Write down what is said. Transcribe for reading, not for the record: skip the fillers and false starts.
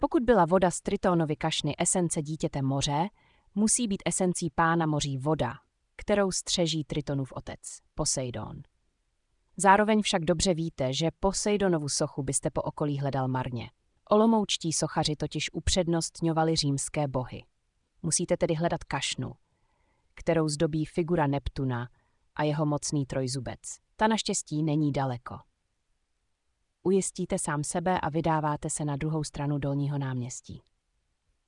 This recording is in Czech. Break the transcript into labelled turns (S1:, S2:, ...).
S1: Pokud byla voda z Tritonovy kašny esence dítěte moře, musí být esencí pána moří voda, kterou střeží Tritonův otec, Poseidon. Zároveň však dobře víte, že Poseidonovu sochu byste po okolí hledal marně. Olomoučtí sochaři totiž upřednostňovali římské bohy. Musíte tedy hledat kašnu, kterou zdobí figura Neptuna a jeho mocný trojzubec. Ta naštěstí není daleko. Ujistíte sám sebe a vydáváte se na druhou stranu dolního náměstí.